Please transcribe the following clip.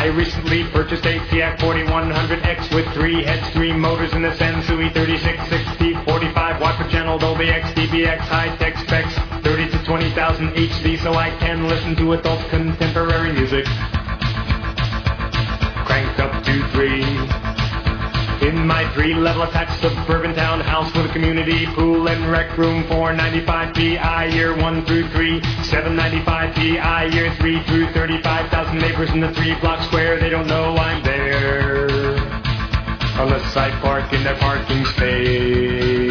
I recently purchased a Fiat 4100X with 3 heads, 3 motors, and a Sansui 3660 45 watt per channel Dolby X DBX high-tech specs, 30 to 20,000 HD, so I can listen to adult contemporary music. Cranked up to 3. In my 3-level attached suburban townhouse with a community pool and rec room, 495 PI year 1 through 3, 795 PI year 3 through 35,000 neighbors in the 3-block square. They don't know I'm there unless I park in their parking space.